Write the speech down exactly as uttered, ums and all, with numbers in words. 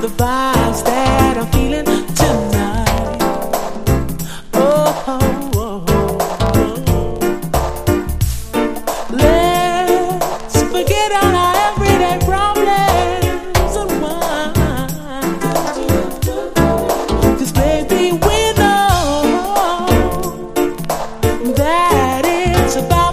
the vibes that I'm feeling tonight. Oh, oh, oh, oh. Let's forget all our everyday problems and wine. 'Cause baby, we know that it's about